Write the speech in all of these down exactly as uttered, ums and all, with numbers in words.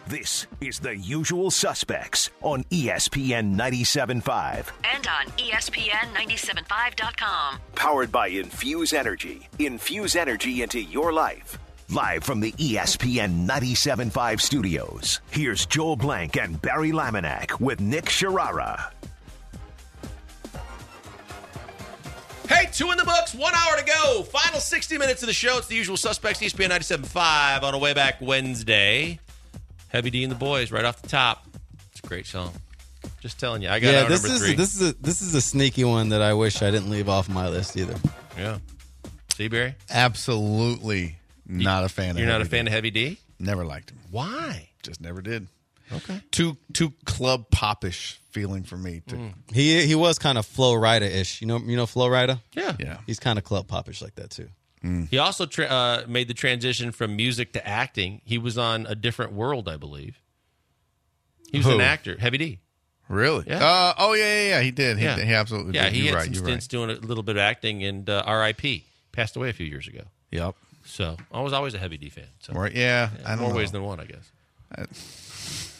This is The Usual Suspects on E S P N ninety-seven point five. And on E S P N ninety-seven point five dot com. Powered by Infuse Energy. Infuse energy into your life. Live from the E S P N ninety-seven point five studios, here's Joel Blank and Barry Laminack with Nick Sharara. Hey, two in the books, one hour to go. Final sixty minutes of the show. It's The Usual Suspects, E S P N ninety-seven point five on a way back Wednesday. Heavy D and the Boys right off the top. It's a great song. Just telling you. I got yeah, out this number is three. this is a this is a sneaky one that I wish I didn't leave off my list either. Yeah. See, Barry? Absolutely not a fan of You're Heavy not a fan D. of Heavy D? Never liked him. Why? Just never did. Okay. Too too club popish feeling for me. To, Mm. He he was kind of Flo Rida-ish. You know you know Flo Rida? Yeah. Yeah. He's kind of club popish like that too. He also tra- uh, made the transition from music to acting. He was on A Different World, I believe. He was Who? an actor. Heavy D. Really? Yeah. Uh, oh, yeah, yeah, yeah. He did. He, Yeah. he absolutely Yeah, did. he You're had right. some You're stints doing a little bit of acting, and uh, R I P Passed away a few years ago. right. Yep. So I was always a Heavy D fan. So Right. Yeah. yeah, I don't more know. ways than one, I guess.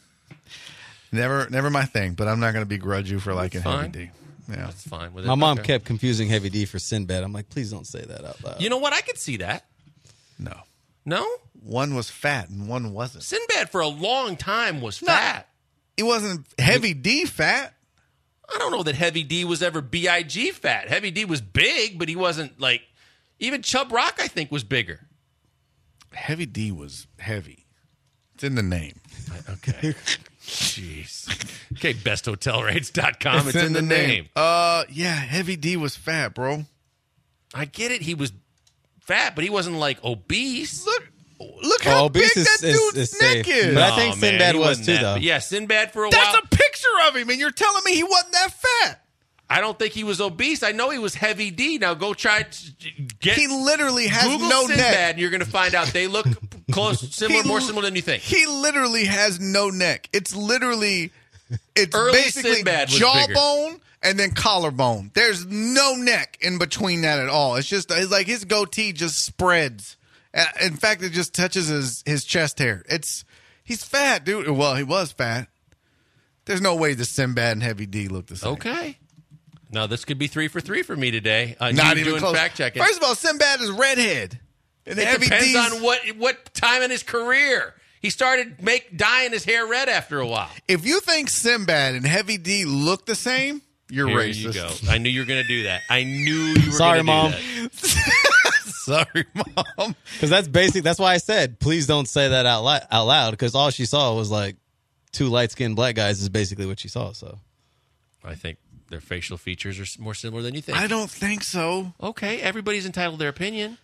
Never, never my thing, but I'm not going to begrudge you for liking That's Heavy fine. D. Yeah. That's fine with it. My mom Okay. kept confusing Heavy D for Sinbad. I'm like, please don't say that out loud. You know what? I could see that. No. No? One was fat and one wasn't. Sinbad for a long time was No. fat. It wasn't Heavy D fat. I don't know that Heavy D was ever B I G fat. Heavy D was big, but he wasn't like, even Chub Rock, I think, was bigger. Heavy D was heavy. It's in the name. Okay. Jeez. Okay, best hotel rates dot com. It's, in, the, name. Uh, yeah, Heavy D was fat, bro. I get it. He was fat, but he wasn't like obese. Look, look how Oh, big obese that is- dude's is- is neck safe. is. But I think Oh, man, Sinbad he was wasn't too, that- though. Yeah, Sinbad for a That's while. a picture of him, and you're telling me he wasn't that fat. I don't think he was obese. I know he was Heavy D. Now go try to get He literally has Google no Sinbad, neck. and you're going to find out they look close, similar, He- more similar than you think. He literally has no neck. It's literally, it's Early basically Sinbad was jawbone and then collarbone. There's no neck in between that at all. It's just it's like his goatee just spreads. Uh, In fact, it just touches his, his chest hair. It's he's fat, dude. Well, he was fat. There's no way the Sinbad and Heavy D look the same. Okay. Now this could be three for three for me today. Uh, Not you even doing close. fact checking. First of all, Sinbad is redhead. And It Heavy depends D's, on what what time in his career he started make dyeing his hair red after a while. if you think Sinbad and Heavy D look the same, you're Here racist. you go. I knew you were going to do that. I knew you were Sorry, going to Mom. do that. Sorry, Mom. Because that's basic. That's why I said, please don't say that out, li- out loud. Because all she saw was like two light skinned black guys is basically what she saw. So I think their facial features are s- more similar than you think. I don't think so. Okay, everybody's entitled to their opinion.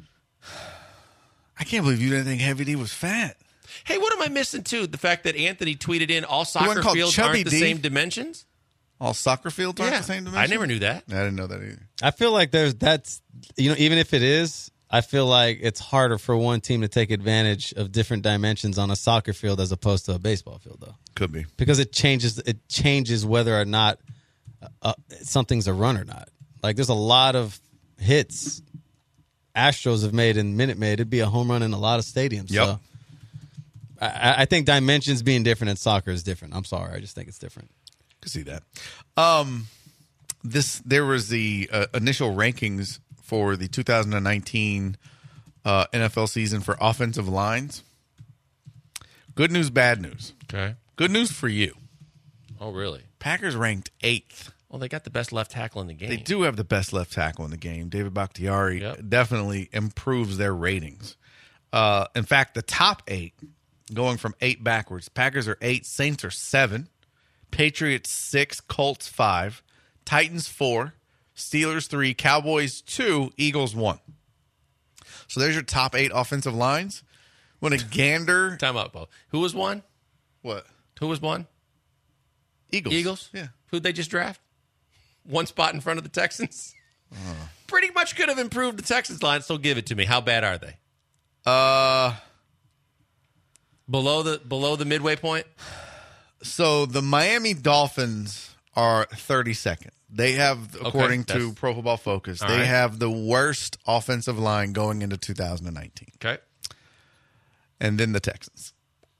I can't believe you didn't think Heavy D was fat. Hey, what am I missing too? The fact that Anthony tweeted in all soccer wasn't called fields Chubby aren't the D. same dimensions? All soccer fields aren't Yeah. the same I dimension? never knew that. I didn't know that either. I feel like there's that's, you know, even if it is, I feel like it's harder for one team to take advantage of different dimensions on a soccer field as opposed to a baseball field, though. Could be. Because it changes it changes whether or not uh, something's a run or not. Like there's a lot of hits Astros have made in Minute Maid. It'd be a home run in a lot of stadiums. Yep. So I, I think dimensions being different in soccer is different. I'm sorry, I just think it's different. Could see that. Um, this there was the uh, initial rankings for the two thousand nineteen uh, N F L season for offensive lines. Good news, bad news. Okay. Good news for you. Oh, really? Packers ranked eighth. Well, they got the best left tackle in the game. They do have the best left tackle in the game. David Bakhtiari Yep. definitely improves their ratings. Uh, in fact, the top eight, going from eight backwards, Packers are eight, Saints are seven, Patriots six, Colts five, Titans four, Steelers three, Cowboys two, Eagles one. So there's your top eight offensive lines. When a gander, Time out, Bo. Who was one? what? Who was one? Eagles. Eagles? Yeah. Who'd they just draft? One spot in front of the Texans? Pretty much could have improved the Texans line, so give it to me. How bad are they? Uh, Below the below the midway point? so the Miami Dolphins are thirty-second. They have, according to that's- Pro Football Focus, All they right. have the worst offensive line going into two thousand nineteen. Okay. And then the Texans.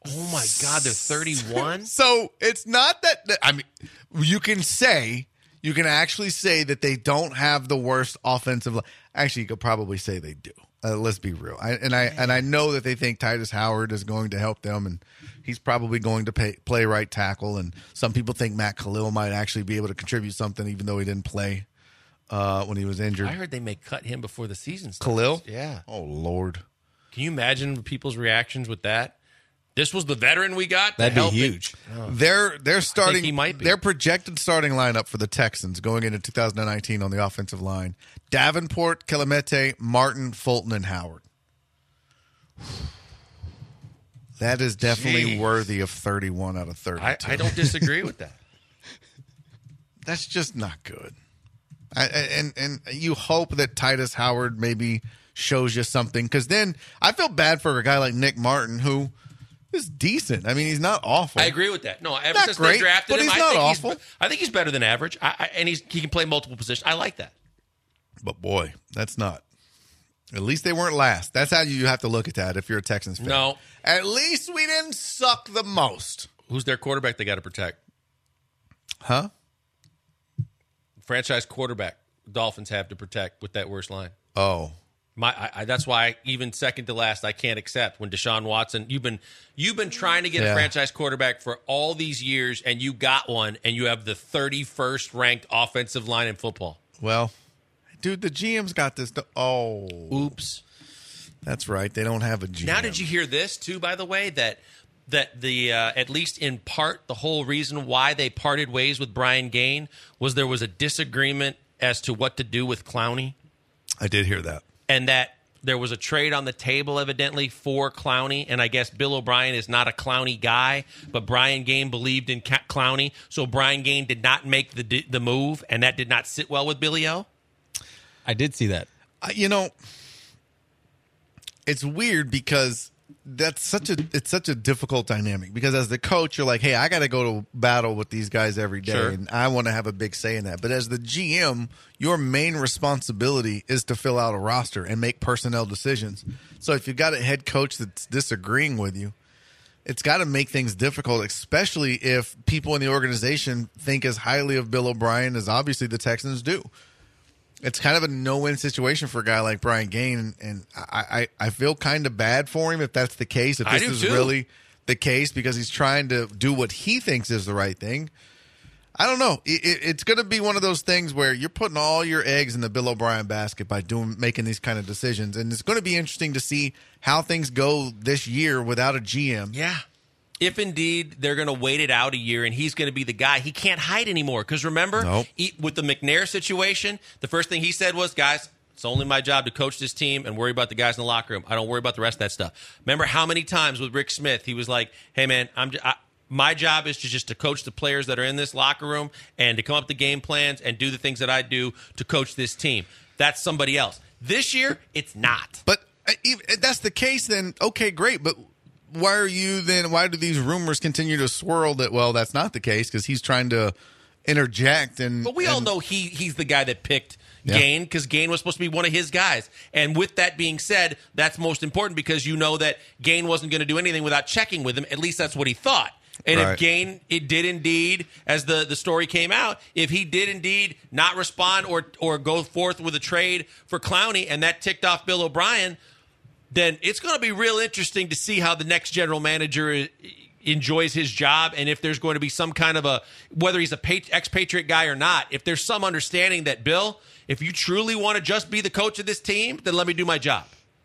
Oh, my God. They're thirty-one? So it's not that, I mean, you can say, you can actually say that they don't have the worst offensive line. Actually, you could probably say they do. Uh, let's be real. I, and I and I know that they think Titus Howard is going to help them, and he's probably going to pay, play right tackle. And some people think Matt Khalil might actually be able to contribute something, even though he didn't play uh, when he was injured. I heard they may cut him before the season starts. Khalil? Yeah. Oh, Lord. Can you imagine people's reactions with that? This was the veteran we got? to That'd be help it? huge. They're they're starting. he might be. Their projected starting lineup for the Texans going into two thousand nineteen on the offensive line: Davenport, Kelemete, Martin, Fulton, and Howard. That is definitely Jeez. worthy of thirty-one out of thirty-two. I, I don't disagree with that. That's just not good. I, and and you hope that Titus Howard maybe shows you something, because then I feel bad for a guy like Nick Martin, who is decent. I mean, he's not awful. I agree with that. No, ever Not since great, they drafted but him, he's I, not think awful. He's, I think he's better than average, I, I, and he's, he can play multiple positions. I like that. But boy, that's not. At least they weren't last. That's how you have to look at that if you're a Texans fan. No. At least we didn't suck the most. Who's their quarterback they got to protect? Huh? Franchise quarterback Dolphins have to protect with that worst line. Oh. My, I, I, that's why even second to last, I can't accept when Deshaun Watson. You've been you've been trying to get Yeah. a franchise quarterback for all these years, and you got one, and you have the thirty-first ranked offensive line in football. Well, dude, the G M's got this. Oh. Oops. That's right. They don't have a G M. Now, did you hear this too? By the way, that that the uh, at least in part the whole reason why they parted ways with Brian Gaine was there was a disagreement as to what to do with Clowney, I did hear that. and that there was a trade on the table evidently for Clowney. And I guess Bill O'Brien is not a Clowney guy, but Brian Gaine believed in Ca- Clowney, so Brian Gaine did not make the the move, and that did not sit well with Billy O. I did see that. Uh, you know, it's weird because that's such a it's such a difficult dynamic, because as the coach you're like, hey, I got to go to battle with these guys every day, Sure. and I want to have a big say in that. But as the G M, your main responsibility is to fill out a roster and make personnel decisions. So if you've got a head coach that's disagreeing with you, it's got to make things difficult, especially if people in the organization think as highly of Bill O'Brien as obviously the Texans do. It's kind of a no-win situation for a guy like Brian Gaine, and I, I, I feel kind of bad for him if that's the case, if I this do is too. really the case, because he's trying to do what he thinks is the right thing. I don't know. It, it, it's going to be one of those things where you're putting all your eggs in the Bill O'Brien basket by doing making these kind of decisions, and it's going to be interesting to see how things go this year without a G M. Yeah. If indeed they're going to wait it out a year and he's going to be the guy, he can't hide anymore. Because remember, Nope. he, with the McNair situation, the first thing he said was, guys, it's only my job to coach this team and worry about the guys in the locker room. I don't worry about the rest of that stuff. Remember how many times with Rick Smith, he was like, hey, man, I'm j- I, my job is to just to coach the players that are in this locker room and to come up with the game plans and do the things that I do to coach this team. That's somebody else. This year, it's not. But uh, if that's the case, then okay, great. But why are you then? Why do these rumors continue to swirl that? Well, that's not the case, because he's trying to interject. And But we all and- know he he's the guy that picked Yeah. Gaine, because Gaine was supposed to be one of his guys. And with that being said, that's most important, because you know that Gaine wasn't going to do anything without checking with him. At least that's what he thought. And Right. if Gaine, it did indeed, as the, the story came out, if he did indeed not respond or or go forth with a trade for Clowney, and that ticked off Bill O'Brien, then it's going to be real interesting to see how the next general manager i- enjoys his job, and if there's going to be some kind of a, whether he's a pat- expatriate guy or not, if there's some understanding that, Bill, if you truly want to just be the coach of this team, then let me do my job.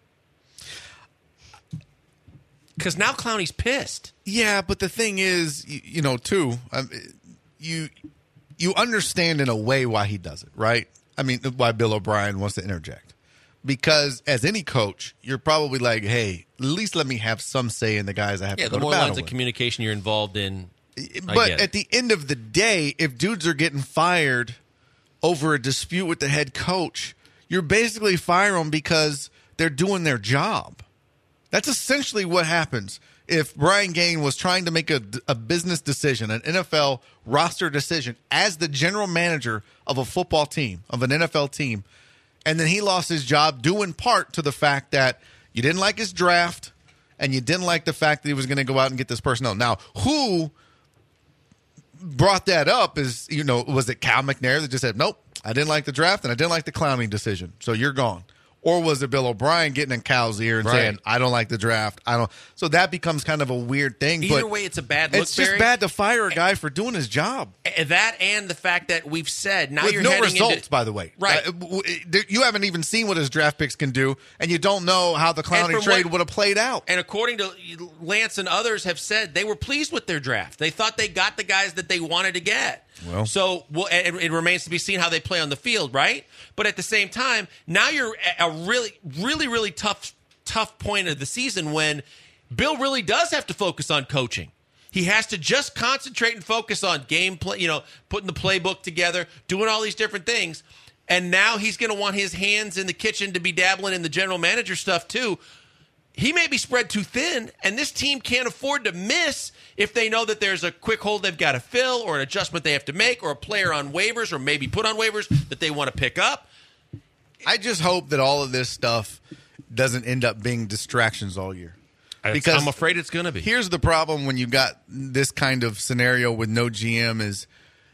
Because now Clowney's pissed. Yeah, but the thing is, you, you know, too, um, you you understand in a way why he does it, right? I mean, why Bill O'Brien wants to interject. Because as any coach, you're probably like, hey, at least let me have some say in the guys I have Yeah, to the go to more battle lines of with. communication you're involved in. I But get it. at the end of the day, if dudes are getting fired over a dispute with the head coach, you're basically firing them because they're doing their job. That's essentially what happens if Brian Gaine was trying to make a, a business decision, an N F L roster decision, as the general manager of a football team, of an N F L team, and then he lost his job due in part to the fact that you didn't like his draft and you didn't like the fact that he was going to go out and get this personnel. Now, who brought that up is, you know, was it Cal McNair that just said, nope, I didn't like the draft and I didn't like the clowning decision, so you're gone? Or was it Bill O'Brien getting in Cal's ear and Right. saying, I don't like the draft? I don't. So that becomes kind of a weird thing. Either but way, it's a bad look, It's just Barry. bad to fire a guy for doing his job. That and the fact that we've said now With you're no heading results, into, by the way. Right. Uh, w- w- you haven't even seen what his draft picks can do, and you don't know how the clowning from trade what- would have played out. And according to Lance and others have said, they were pleased with their draft. They thought they got the guys that they wanted to get. Well. so well, it, it remains to be seen how they play on the field, right? But at the same time, now you're at a really, really, really tough, tough point of the season when Bill really does have to focus on coaching. He has to just concentrate and focus on game play, you know, putting the playbook together, doing all these different things. And now he's going to want his hands in the kitchen to be dabbling in the general manager stuff too. He may be spread too thin, and this team can't afford to miss if they know that there's a quick hole they've got to fill or an adjustment they have to make or a player on waivers or maybe put on waivers that they want to pick up. I just hope that all of this stuff doesn't end up being distractions all year. Because I'm afraid it's going to be. Here's the problem when you got this kind of scenario with no G M is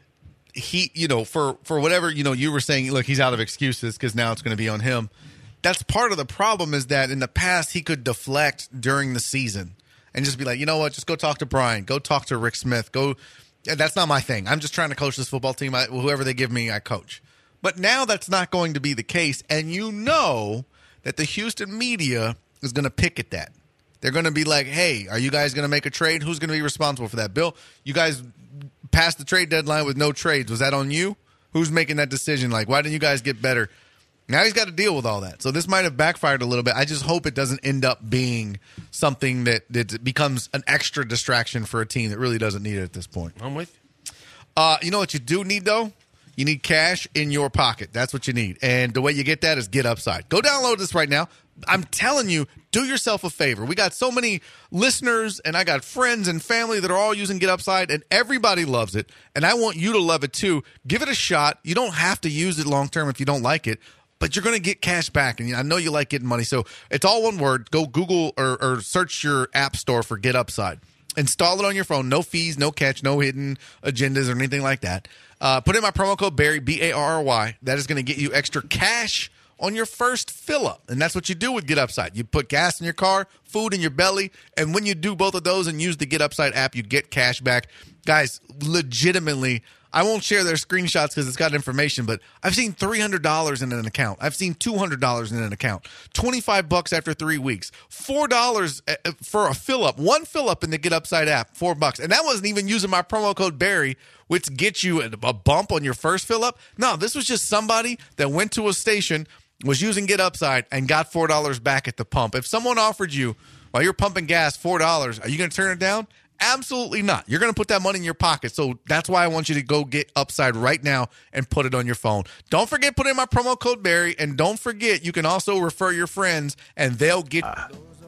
he, you know, for, for whatever, you know, you were saying, look, he's out of excuses because now it's going to be on him. That's part of the problem is that in the past he could deflect during the season and just be like, you know what, just go talk to Brian, go talk to Rick Smith, go. That's not my thing. I'm just trying to coach this football team. I, whoever they give me, I coach. But now that's not going to be the case, and you know that the Houston media is going to pick at that. They're going to be like, hey, are you guys going to make a trade? Who's going to be responsible for that? Bill, you guys passed the trade deadline with no trades. Was that on you? Who's making that decision? Like, why didn't you guys get better? Now he's got to deal with all that. So this might have backfired a little bit. I just hope it doesn't end up being something that, that becomes an extra distraction for a team that really doesn't need it at this point. I'm with you. Uh, you know what you do need, though? You need cash in your pocket. That's what you need. And the way you get that is Get Upside. Go download this right now. I'm telling you, do yourself a favor. We got so many listeners, and I got friends and family that are all using Get Upside, and everybody loves it. And I want you to love it, too. Give it a shot. You don't have to use it long-term if you don't like it. But you're going to get cash back, and I know you like getting money. So it's all one word. Go Google or, or search your app store for Get Upside. Install it on your phone. No fees, no catch, no hidden agendas or anything like that. Uh, put in my promo code Barry, B A R R Y. That is going to get you extra cash on your first fill-up. And that's what you do with Get Upside. You put gas in your car, food in your belly, and when you do both of those and use the Get Upside app, you get cash back. Guys, legitimately, I won't share their screenshots because it's got information, but I've seen three hundred dollars in an account. I've seen two hundred dollars in an account. twenty-five bucks after three weeks. four dollars for a fill-up. One fill-up in the Get Upside app, four bucks. And that wasn't even using my promo code Barry, which gets you a bump on your first fill-up. No, this was just somebody that went to a station, was using Get Upside, and got four dollars back at the pump. If someone offered you, while you're pumping gas, four dollars, are you going to turn it down? Absolutely not. You're going to put that money in your pocket. So that's why I want you to go Get Upside right now and put it on your phone. Don't forget, put in my promo code Barry. And don't forget, you can also refer your friends and they'll get. Uh.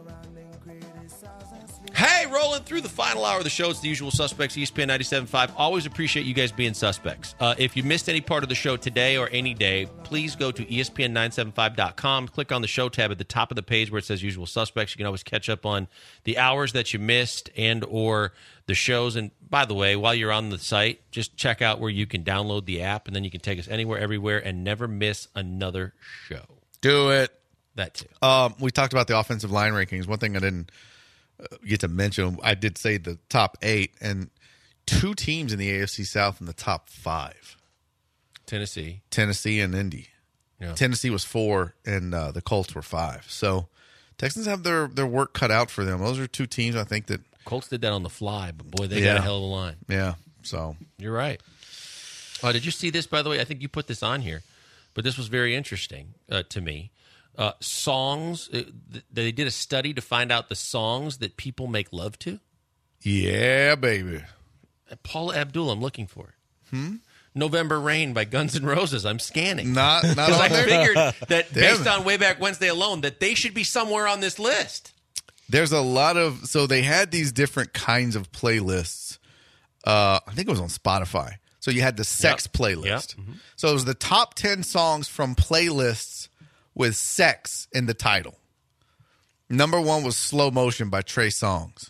Hey, rolling through the final hour of the show. It's the usual suspects, E S P N ninety-seven point five. Always appreciate you guys being suspects. Uh, if you missed any part of the show today or any day, please go to E S P N nine seventy-five dot com. Click on the show tab at the top of the page where it says usual suspects. You can always catch up on the hours that you missed and or the shows. And by the way, while you're on the site, just check out where you can download the app, and then you can take us anywhere, everywhere, and never miss another show. Do it. That too. Um, we talked about the offensive line rankings. One thing I didn't get to mention, I did say the top eight, and two teams in the A F C South in the top five. Tennessee. Tennessee and Indy. Yeah. Tennessee was four, and uh, the Colts were five. So Texans have their, their work cut out for them. Those are two teams I think that... Colts did that on the fly, but boy, they yeah. got a hell of a line. Yeah, so... You're right. Uh, did you see this, by the way? I think you put this on here, but this was very interesting uh, to me. Uh, songs, uh, th- they did a study to find out the songs that people make love to. Yeah, baby. Uh, Paula Abdul, I'm looking for it. Hmm? November Rain by Guns N' Roses. I'm scanning. Not, not on I there? figured that Damn based it. on Way Back Wednesday alone, that they should be somewhere on this list. There's a lot of... So they had these different kinds of playlists. Uh, I think it was on Spotify. So you had the sex Yep. playlist. Yep. Mm-hmm. So it was the top ten songs from playlists with sex in the title. Number one was Slow Motion by Trey Songz.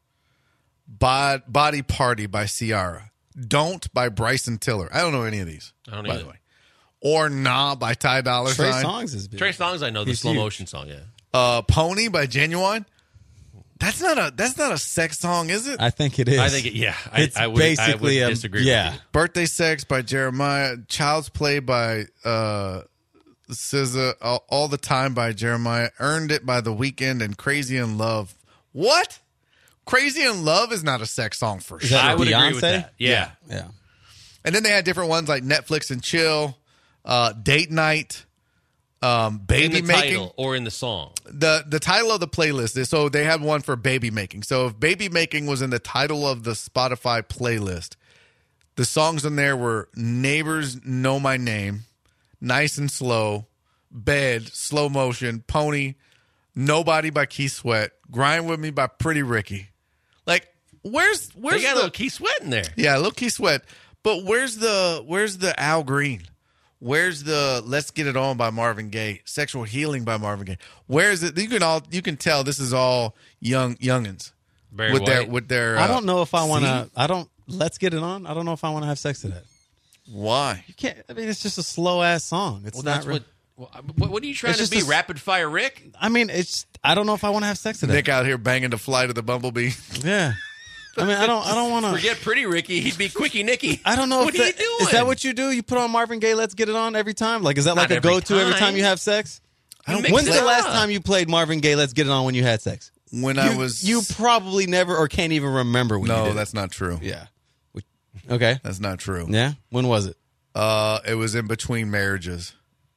Bod- Body Party by Ciara. Don't by Bryson Tiller. I don't know any of these, I don't by either. the way. Or Nah by Ty Dolla Trey Sign. Songz is big. Trey Songz, I know the He's slow huge. motion song. Yeah, Uh, Pony by Genuine. That's not a that's not a sex song, is it? I think it is. I think it, yeah. I, It's I would, basically I a- would disagree. yeah. with you. Birthday Sex by Jeremiah. Child's Play by uh, S Z A. All, All the Time by Jeremiah. Earned It by The Weeknd. And Crazy in Love. What? Crazy in Love is not a sex song for Is sure. that I would Beyonce? agree with that. Yeah. Yeah. And then they had different ones like Netflix and Chill, uh, Date Night, um, In Baby the Making. title or in the song. The the title of the playlist is, so they had one for Baby Making. So if Baby Making was in the title of the Spotify playlist, the songs in there were Neighbors Know My Name, Nice and Slow, Bed, Slow Motion, Pony, Nobody by Keith Sweat, Grind With Me by Pretty Ricky. Like, where's where's They got a the little Keith Sweat in there. yeah, Lil Keith Sweat, but where's the where's the Al Green? Where's the Let's Get It On by Marvin Gaye? Sexual Healing by Marvin Gaye. Where is it? You can all you can tell this is all young youngins Barry with their White. with their. I uh, don't know if I want to. see? I don't. Let's get it on. I don't know if I want to have sex to that. Why? You can't. I mean, it's just a slow ass song. It's Well, not. that's re- what, well, what. What are you trying It's to just be? a s- Rapid Fire Rick? I mean, it's. I don't know if I want to have sex to that. Nick out here banging the flight of the Bumblebee. Yeah. I mean, I don't. I don't want to. Forget Pretty Ricky. He'd be Quickie Nicky. I don't know. What if are that, you doing? Is that what you do? You put on Marvin Gaye, "Let's Get It On" every time? Like, is that Not like a every go-to every time. time you have sex? I don't Mix When's it the last up. time you played Marvin Gaye, "Let's Get It On" when you had sex? When You, I was you probably never or can't even remember when you no, did. that's not true. yeah. Okay. That's not true. Yeah. When was it? Uh, it was in between marriages.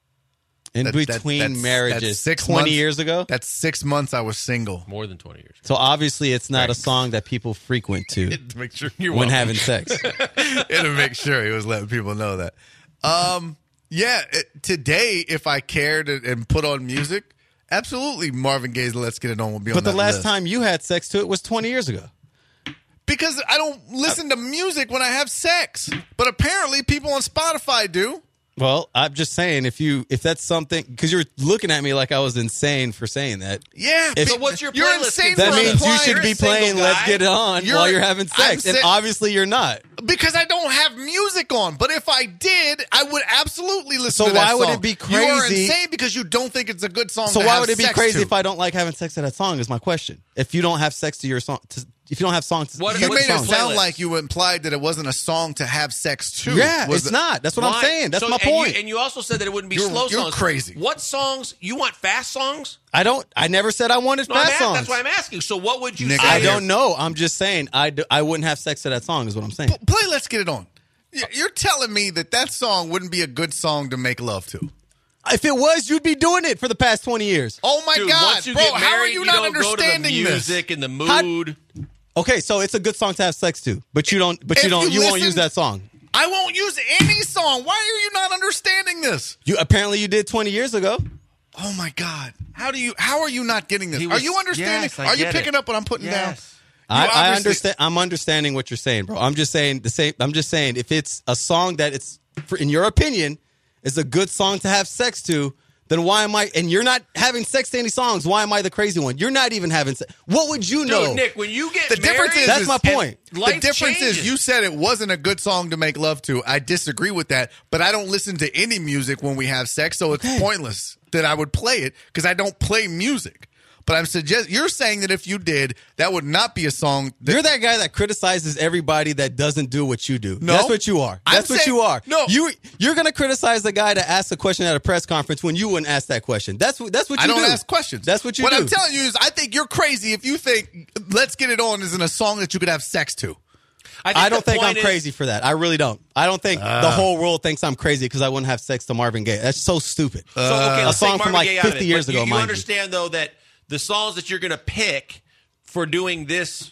In That- that- between that's- marriages, that's six twenty months- years ago. That's six months I was single. More than twenty years. So obviously, it's not a song that people frequent to To make sure you're when welcome. having sex. and to make sure he was letting people know that. Um, yeah, it, today if I cared and, and put on music, absolutely Marvin Gaye's "Let's Get It On" will be on But the that last list. time you had sex to it was twenty years ago. Because I don't listen to music when I have sex, but apparently people on Spotify do. Well, I'm just saying, if you if that's something, because you're looking at me like I was insane for saying that. Yeah, If- be- So what's your you're playlist insane consist That for of? means you implying- should You're be a single playing "Let's guy. Get It On" You're- while you're having I'm sex, and sa- obviously you're not. because I don't have music on. But if I did, I would absolutely listen So to that why would song. it be You are crazy- insane because you don't think it's a good song. So to why have would it be sex crazy to. if I don't like having sex to that song? Is my question. If you don't have sex to your song, to, if you don't have songs, What- You what's made your it sound playlist? like you implied that it wasn't a song to have sex to. yeah, Was it's it- not. That's what Why? I'm saying. That's So- my and you- point. And you also said that it wouldn't be You're- slow you're songs. crazy. What songs? You want fast songs? I don't. I never said I wanted No, I'm fast ask- songs. that's why I'm asking. So what would you Nick, say? I out here. don't know. I'm just saying. I, do, I wouldn't have sex to that song. Is what I'm saying. Play "Let's Get It On." Y- You're telling me that that song wouldn't be a good song to make love to? If it was, you'd be doing it for the past twenty years. Oh my Dude, God, once you bro! get How are married, you not don't go to the understanding this? music and the How- mood. Okay, so it's a good song to have sex to, but you don't. But you If don't. you You, won't listen- use that song. I won't use any song. Why are you not understanding this? You apparently you did twenty years ago. Oh my God! How do you? How are you not getting this? He are was- you understanding? yes, I are you get picking it. up what I'm putting down? Yes. You I, I obviously- understand. I'm understanding what you're saying, bro. I'm just saying the same. I'm just saying if it's a song that it's, for, in your opinion, is a good song to have sex to, then why am I? And you're not having sex to any songs. Why am I the crazy one? You're not even having sex. What would you Dude, know? Nick, when you get The difference married, is, That's is- my point. The life difference changes. is, you said it wasn't a good song to make love to. I disagree with that, but I don't listen to any music when we have sex, so it's Okay. pointless that I would play it because I don't play music. But I'm suggest you're saying that if you did, that would not be a song. That, You're that guy that criticizes everybody that doesn't do what you do. No. That's what you are. I'm That's what saying- you are. no. you you're gonna criticize the guy that asked a question at a press conference when you wouldn't ask that question. That's what that's what you I don't do. ask questions. That's what you what do. I'm telling you is, I think you're crazy if you think "Let's Get It On" isn't a song that you could have sex to. think I don't the think I'm point is- crazy for that. I really don't. I don't think Ah. the whole world thinks I'm crazy because I wouldn't have sex to Marvin Gaye. That's so stupid. So, okay, a let's song take from Marvin like Gaye out of fifty it, years but ago, You, you mind you. understand though that the songs that you're going to pick for doing this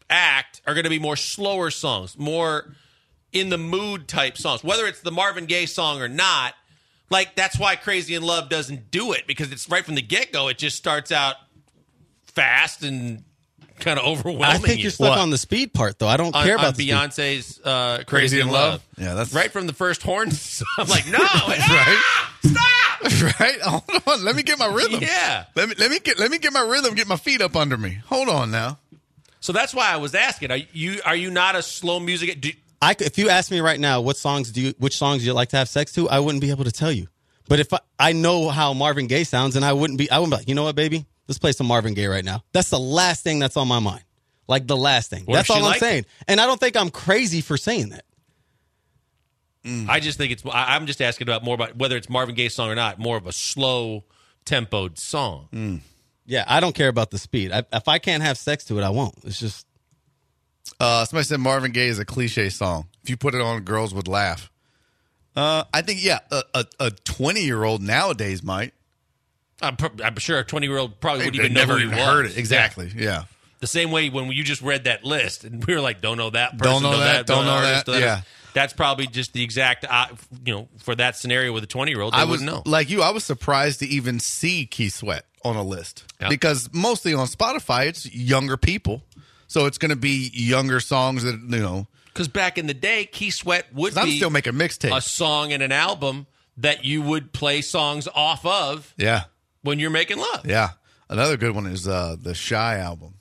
act are going to be more slower songs, more in the mood type songs. Whether it's the Marvin Gaye song or not, like that's why "Crazy in Love" doesn't do it, because it's right from the get go. It just starts out fast and kind of overwhelming. I think you. you're stuck What? on the speed part, though. I don't on, care on about the speed. Beyonce's uh, "Crazy, Crazy in in Love." Love? Yeah, that's- right from the first horn. I'm like, no, right? Stop! Right? Hold on. Let me get my rhythm. Yeah. Let me let me get let me get my rhythm. Get my feet up under me. Hold on now. So that's why I was asking. Are you are you not a slow music? Do, I, if you ask me right now, what songs do you, which songs do you like to have sex to? I wouldn't be able to tell you. But if I, I know how Marvin Gaye sounds, and I wouldn't be, I wouldn't be like, you know what, baby? Let's play some Marvin Gaye right now. That's the last thing that's on my mind. Like the last thing. What That's if she all I'm liked saying. And I don't think I'm crazy for saying that. I just think it's. I- I'm just asking about more about whether it's Marvin Gaye's song or not. More of a slow tempoed song. Mm. Yeah, I don't care about the speed. I, if I can't have sex to it, I won't. It's just. Uh, somebody said Marvin Gaye is a cliche song. If you put it on, girls would laugh. Uh, I think, yeah, a twenty-year-old nowadays might. I'm, pr- I'm sure a twenty-year-old probably wouldn't They even know never who he even was. heard it. Exactly, yeah. Yeah. The same way when you just read that list and we were like, don't know that person, Don't know that, don't know artist, that, yeah. That's probably just the exact, uh, you know, for that scenario with a twenty-year-old, they I was, wouldn't know. like you, I was surprised to even see Keith Sweat on a list. Yeah. Because mostly on Spotify, it's younger people. So it's going to be younger songs that, you know. Because back in the day, Keith Sweat would 'Cause I'm be still making mixtapes. a song and an album that you would play songs off of Yeah, when you're making love. yeah. Another good one is uh, the Shy album.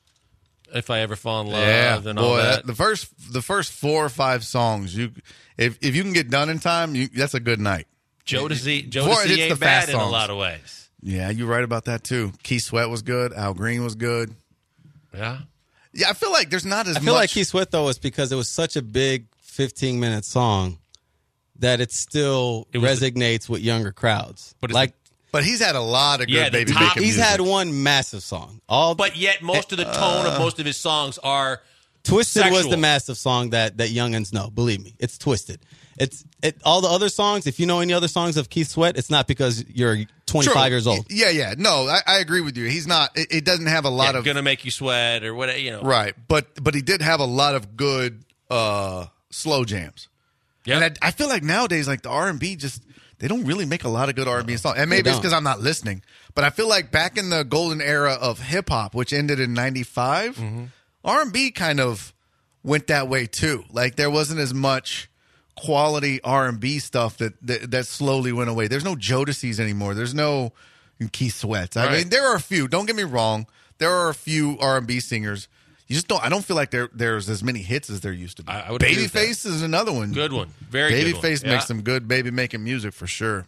If I ever fall in love Yeah, and all boy, that. the first the first four or five songs, you if if you can get done in time, you, that's a good night. Jodeci, Before Jodeci it hits ain't the bad fast in a songs. lot of ways. Yeah, you're right about that too. Keith Sweat was good. Al Green was good. Yeah. Yeah, I feel like there's not as I feel much. like Keith Sweat, though, is because it was such a big fifteen minute song that it still It was resonates with younger crowds. But it's like, but he's had a lot of good Yeah, the baby top- making he's music. had one massive song. All But yet, most of the tone of most of his songs are Twisted was sexual. the massive song that that youngins know. Believe me, it's Twisted. It's it, all the other songs. If you know any other songs of Keith Sweat, it's not because you're twenty-five True. years old. Yeah, yeah. No, I, I agree with you. He's not. It, it doesn't have a lot yeah, of gonna make you sweat or whatever, you know. right, but but he did have a lot of good uh, slow jams. Yeah. And I, I feel like nowadays, like the R and B, just they don't really make a lot of good R and B songs. And maybe it's don't. because I'm not listening. But I feel like back in the golden era of hip hop, which ended in ninety-five, Mm-hmm. R and B kind of went that way too. Like there wasn't as much quality R and B stuff that, that that slowly went away. There's no Jodeci's anymore. There's no Keith Sweats. I Right. mean, there are a few. Don't get me wrong. There are a few R and B singers. You just don't. I don't feel like there there's as many hits as there used to be. I- I would agree with that. Babyface is another one. Good one. Very good one. Babyface Yeah. makes some good baby making music for sure.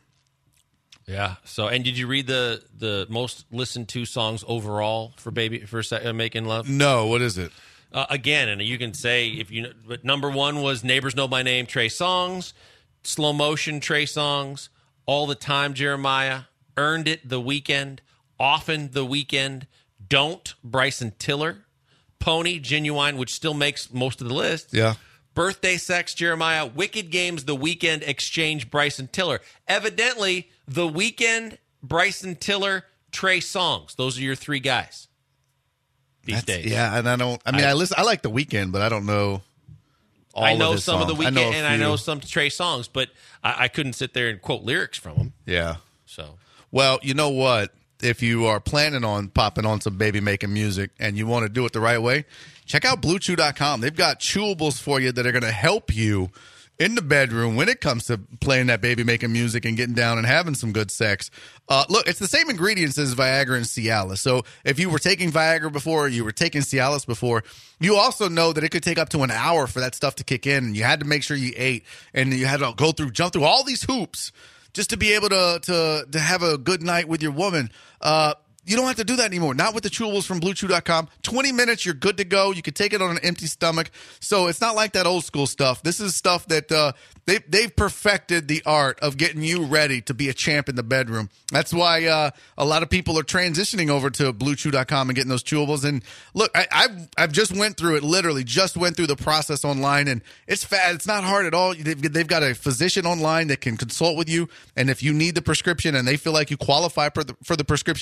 Yeah. So, and did you read the the most listened to songs overall for baby for Se- uh, making love? No, what is it? Uh, again, and you can say if you. But number one was "Neighbors Know My Name," Trey Songz, "Slow Motion," Trey Songz, "All the Time," Jeremiah, "Earned It," The Weeknd, "Often," The Weeknd, "Don't," Bryson Tiller, "Pony," Genuine, which still makes most of the list. Yeah. Birthday Sex, Jeremiah, Wicked Games, The Weeknd, Exchange, Bryson Tiller. Evidently, The Weeknd, Bryson Tiller, Trey Songz. Those are your three guys these That's- days. Yeah, and I don't. I mean, I- I, listen. I like The Weeknd, but I don't know. All I know of his some of the songs. I Weeknd know a and I few. know some Trey Songz, but I, I couldn't sit there and quote lyrics from them. Yeah. So Well, you know what? If you are planning on popping on some baby making music and you want to do it the right way, check out blue chew dot com. They've got chewables for you that are going to help you in the bedroom when it comes to playing that baby making music and getting down and having some good sex. Uh, look, it's the same ingredients as Viagra and Cialis. So if you were taking Viagra before, you were taking Cialis before, you also know that it could take up to an hour for that stuff to kick in. And you had to make sure you ate and you had to go through, jump through all these hoops just to be able to to to have a good night with your woman. Uh, you don't have to do that anymore. Not with the chewables from blue chew dot com. twenty minutes, you're good to go. You can take it on an empty stomach. So it's not like that old school stuff. This is stuff that uh, they, they've perfected the art of getting you ready to be a champ in the bedroom. That's why uh, a lot of people are transitioning over to blue chew dot com and getting those chewables. And look, I, I've, I've just went through it, literally just went through the process online. And it's fast. It's not hard at all. They've, they've got a physician online that can consult with you. And if you need the prescription and they feel like you qualify for the, for the prescription, they'll do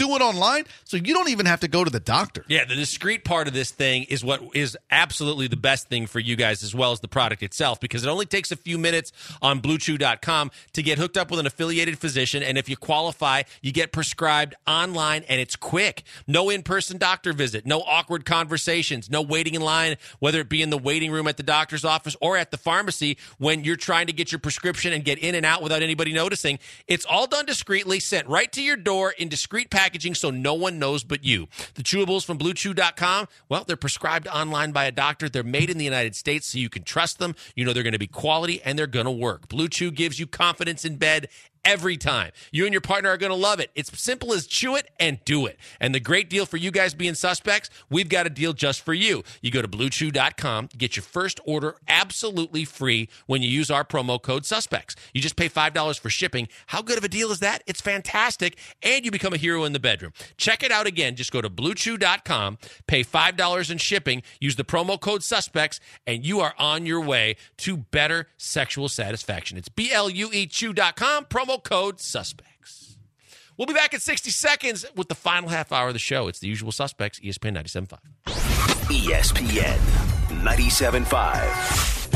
do it online, so you don't even have to go to the doctor. Yeah, the discreet part of this thing is what is absolutely the best thing for you guys, as well as the product itself, because it only takes a few minutes on blue chew dot com to get hooked up with an affiliated physician, and if you qualify, you get prescribed online, and it's quick. No in-person doctor visit, no awkward conversations, no waiting in line, whether it be in the waiting room at the doctor's office or at the pharmacy when you're trying to get your prescription and get in and out without anybody noticing. It's all done discreetly, sent right to your door in discreet packaging so no one knows but you. The chewables from blue chew dot com, well, they're prescribed online by a doctor. They're made in the United States, so you can trust them. You know they're going to be quality, and they're going to work. Blue Chew gives you confidence in bed every time. You and your partner are going to love it. It's simple as chew it and do it. And the great deal for you guys being suspects, we've got a deal just for you. You go to blue chew dot com, get your first order absolutely free when you use our promo code suspects. You just pay five dollars for shipping. How good of a deal is that? It's fantastic. And you become a hero in the bedroom. Check it out again. Just go to blue chew dot com, pay five dollars in shipping, use the promo code suspects, and you are on your way to better sexual satisfaction. It's B L U E chew dot com, promo code suspects. We'll be back in sixty seconds with the final half hour of the show. It's the usual suspects, E S P N ninety-seven point five. E S P N ninety-seven point five.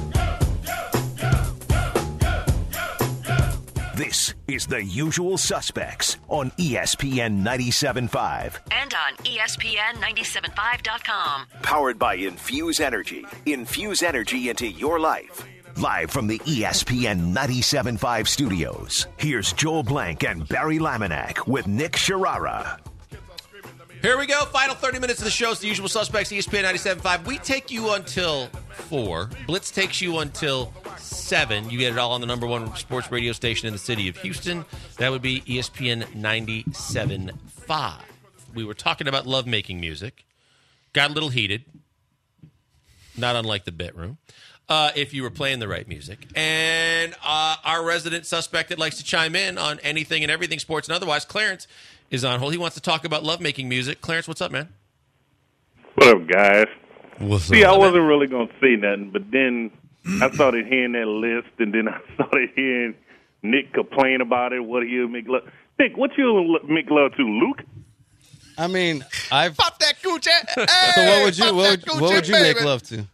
This is the usual suspects on E S P N ninety-seven point five. And on E S P N ninety-seven point five dot com. Powered by Infuse Energy. Infuse energy into your life. Live from the E S P N ninety-seven point five studios, here's Joel Blank and Barry Laminack with Nick Sharara. Here we go. Final thirty minutes of the show. It's the usual suspects, E S P N ninety-seven point five. We take you until four. Blitz takes you until seven. You get it all on the number one sports radio station in the city of Houston. That would be E S P N ninety-seven point five. We were talking about lovemaking music. Got a little heated. Not unlike the bedroom. Uh, if you were playing the right music. And uh, our resident suspect that likes to chime in on anything and everything sports and otherwise, Clarence, is on hold. He wants to talk about lovemaking music. Clarence, what's up, man? What up, guys? What's See, up, I man? wasn't really going to say nothing, but then I started hearing that list, and then I started hearing Nick complain about it, what he'll make love. Nick, what you make love to, Luke? I mean, I've. Pop that coochie. So what would you Pop what that would, coochie, what would you make baby. love to?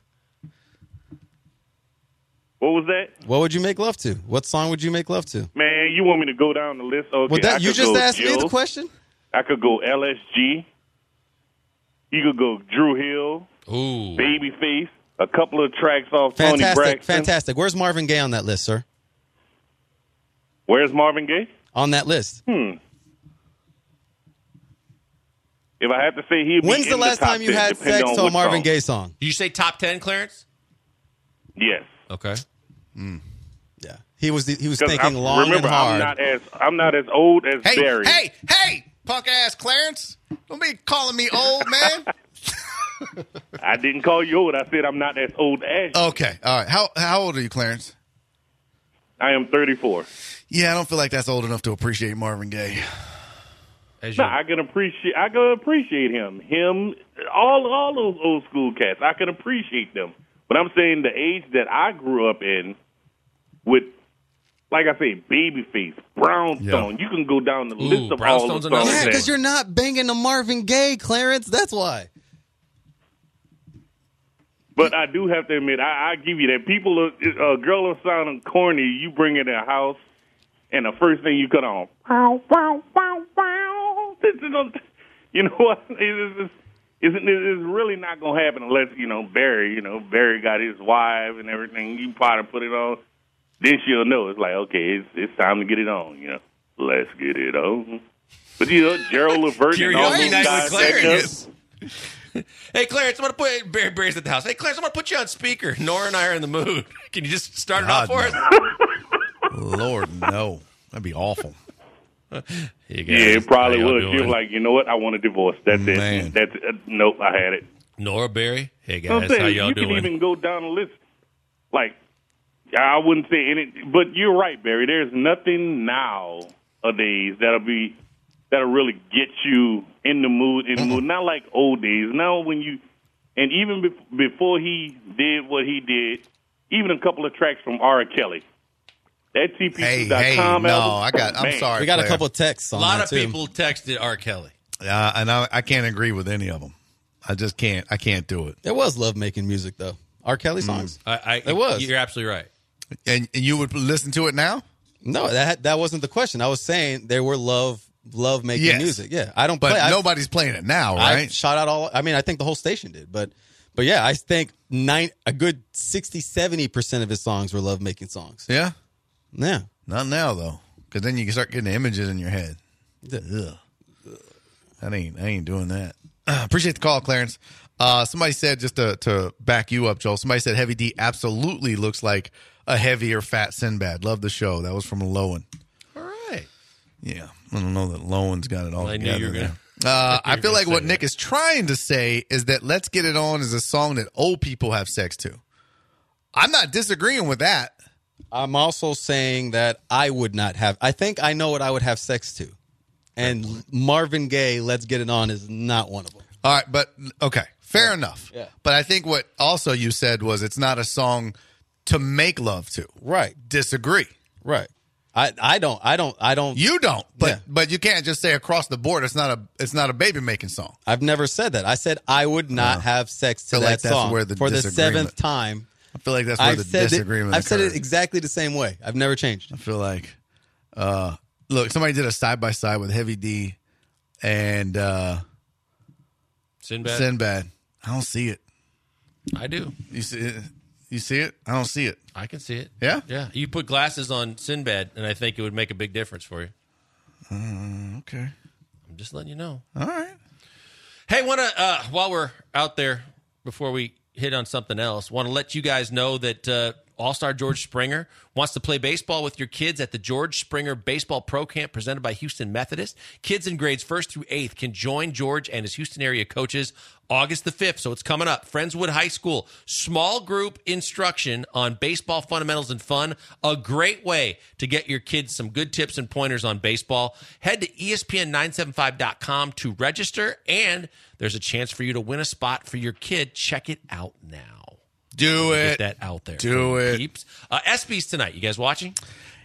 What was that? What would you make love to? What song would you make love to? Man, you want me to go down the list? Okay, Well, that I you could just go asked me Jill. the question. I could go L S G. You could go Drew Hill, Ooh. Babyface, a couple of tracks off Tony Fantastic, Braxton. fantastic. Where's Marvin Gaye on that list, sir? Where's Marvin Gaye? On that list. Hmm. If I have to say, he'd be When's in the last top time you ten, had depending sex on to a which Marvin song. Gaye song? Did you say top ten, Clarence? Yes. Okay. Yeah, he was he was 'Cause thinking I'm- long remember, and hard. I'm not as I'm not as old as Hey, Barry. hey, hey, punk ass Clarence. Don't be calling me old, man. I didn't call you old. I said I'm not as old as you. Okay, all right. How how old are you, Clarence? I am thirty-four. Yeah, I don't feel like that's old enough to appreciate Marvin Gaye. As No, you- I can appreciate. I can appreciate him. Him, all all those old school cats. I can appreciate them. But I'm saying the age that I grew up in, with, like I say, Babyface, Brownstone. You can go down the Ooh, list of all Brownstone's the another songs. Yeah, thing. that- because you're not banging a Marvin Gaye, Clarence. That's why. But I do have to admit, I, I give you that. People, are, a girl is sounding corny. You bring it in the house, and the first thing you cut on, wow, wow, wow, wow. You know what? It's, it's, it's, it's really not going to happen unless, you know, Barry, you know, Barry got his wife and everything. You probably put it on. Then she'll know. It's like, okay, it's, it's time to get it on, you know. Let's get it on. But, you know, Gerald Levert and all Karaoke those night guys. with that Clarence. come- Hey, Clarence, I'm going to put Barry, Barry's at the house. Hey, Clarence, I'm going to put you on speaker. Nora and I are in the mood. Can you just start it off God, for us? Lord, no. That'd be awful. Hey, guys, Yeah, it probably how y'all would. She was doing? like, you know what? I want a divorce. That's Man. it. That's it. Nope, I had it. Nora, Barry. Hey, You know what guys, I'm how saying? y'all You doing? can even go down the list. Like, I wouldn't say any, but you're right, Barry. There's nothing nowadays that'll be that'll really get you in the mood. In the mood, not like old days. Now, when you and even bef- before he did what he did, even a couple of tracks from R. Kelly. That T P C Hey, dot com hey, no, album, I got. I'm man. sorry. We got a player. couple of texts A on lot that of too. people texted R. Kelly. Uh, and I, I can't agree with any of them. I just can't. I can't do it. It was love making music though. R. Kelly songs. I, I, It was. You're absolutely right. And, and you would listen to it now? No, that that wasn't the question. I was saying there were love love making Yes. music. Yeah, I don't But play. I- nobody's playing it now, I right? shot out all. I mean, I think the whole station did, but but yeah, I think nine a good sixty, seventy percent of his songs were love making songs. yeah. Yeah. Not now though, because then you can start getting images in your head. Ugh. That ain't. I ain't doing that. Uh, appreciate the call, Clarence. Uh, somebody said, just to, to back you up, Joel, somebody said Heavy D absolutely looks like a heavier fat Sinbad. Love the show. That was from Lowen. All right. Yeah. I don't know that Lowen's got it all I knew together you were there. gonna- Uh, I you feel were like gonna what say Nick that. is trying to say is that Let's Get It On is a song that old people have sex to. I'm not disagreeing with that. I'm also saying that I would not have. I think I know what I would have sex to, and Marvin Gaye, "Let's Get It On" is not one of them. All right, but okay, fair enough. Yeah. But I think what also you said was it's not a song to make love to. Right. Disagree. Right. I I don't I don't I don't. You don't, but Yeah. but you can't just say across the board it's not a it's not a baby making song. I've never said that. I said I would not have sex to feel that like that's song where the for the disagreement- seventh time. I feel like that's where I've the said it, disagreement. I've said it occurred. exactly the same way. I've never changed. I feel like, uh, look, somebody did a side by side with Heavy D and uh, Sinbad? Sinbad. I don't see it. I do. You see it? You see it? I don't see it. I can see it. Yeah? Yeah. You put glasses on Sinbad, and I think it would make a big difference for you. Okay. I'm just letting you know. All right. Hey, want to uh, while we're out there, before we hit on something else, want to let you guys know that uh, All-Star George Springer wants to play baseball with your kids at the George Springer Baseball Pro Camp presented by Houston Methodist. Kids in grades first through eighth can join George and his Houston area coaches August the fifth, so it's coming up. Friendswood High School, small group instruction on baseball fundamentals and fun. A great way to get your kids some good tips and pointers on baseball. Head to E S P N nine seventy-five dot com to register, and there's a chance for you to win a spot for your kid. Check it out now. Do Get it. that out there. Do for it. Peeps. Uh, ESPYs tonight. You guys watching?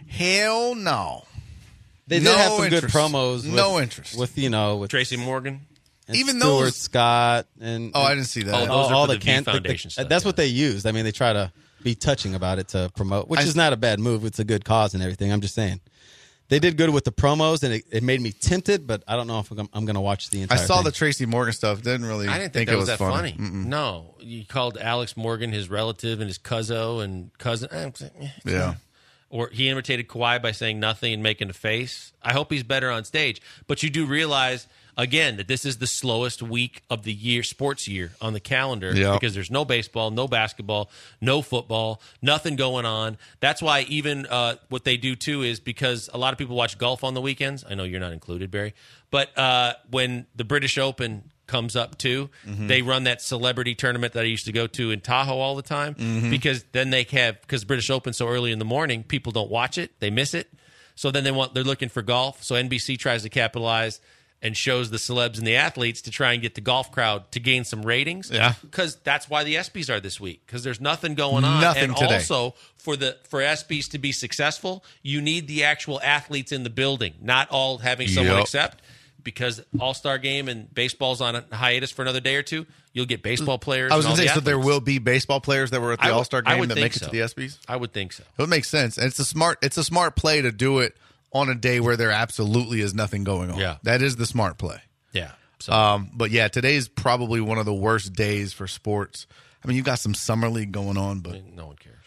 Hell no. They did No have some interest. good promos. With, No interest. with you know with Tracy Morgan. and Even Stuart those- Scott and Oh, I didn't see that. Oh, and those are all for the the V can- Foundation the- stuff, That's yeah. what they used. I mean, they try to be touching about it to promote, which I- is not a bad move. It's a good cause and everything. I'm just saying. They did good with the promos, and it, it made me tempted, but I don't know if I'm, I'm going to watch the I entire saw thing. the Tracy Morgan stuff. Didn't really I didn't think, it that was, was that funny. Mm-mm. No, you called Alex Morgan his relative and his cousin and cousin. eh, it's like, eh, it's Yeah. not. Or he imitated Kawhi by saying nothing and making a face. I hope he's better on stage. But you do realize, again, that this is the slowest week of the year, sports year, on the calendar Yeah. because there's no baseball, no basketball, no football, nothing going on. That's why even uh, what they do, too, is because a lot of people watch golf on the weekends. I know you're not included, Barry. But uh, when the British Open comes up too, Mm-hmm. they run that celebrity tournament that I used to go to in Tahoe all the time Mm-hmm. because then they have, because British Open so early in the morning, people don't watch it, they miss it. So then they want, they're looking for golf. So N B C tries to capitalize and shows the celebs and the athletes to try and get the golf crowd to gain some ratings. Yeah. Because that's why the ESPYs are this week, because there's nothing going on. Nothing and today. also for the for ESPYs to be successful, you need the actual athletes in the building, not all having someone Yep. accept. Because All-Star game and baseball's on a hiatus for another day or two, you'll get baseball players. I was and all going to say, the so there athletes. will be baseball players that were at the I would- All Star I game would that think make it so. to the ESPYs. I would think so. It would make sense, and it's a smart. It's a smart play to do it on a day where there absolutely is nothing going on. Yeah. that is the smart play. Yeah. So Um, but yeah, today's probably one of the worst days for sports. I mean, you got some summer league going on, but no one cares.